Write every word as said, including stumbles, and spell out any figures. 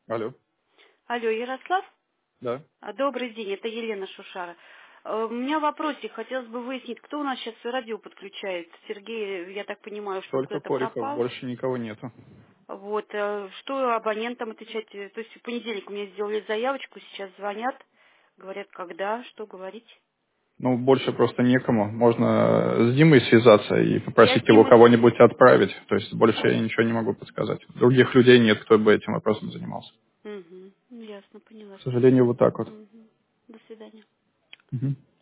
Алло. Алло, Ярослав? Да. А, Добрый день, это Елена Шушара. Э, У меня вопросик, хотелось бы выяснить, кто у нас сейчас радио подключает. Сергей, я так понимаю, что он Только куда-то Кориков, пропал. больше никого нету. Вот, э, что абонентам отвечать? Э, То есть в понедельник у меня сделали заявочку, сейчас звонят, говорят, когда, что говорить. Ну, больше просто некому. Можно с Димой связаться и Я попросить с его Димой... кого-нибудь отправить. То есть больше я ничего не могу подсказать. Других людей нет, кто бы этим вопросом занимался. Угу, ясно, поняла, К сожалению, спасибо. вот так вот. Мгм. До свидания. Мгм.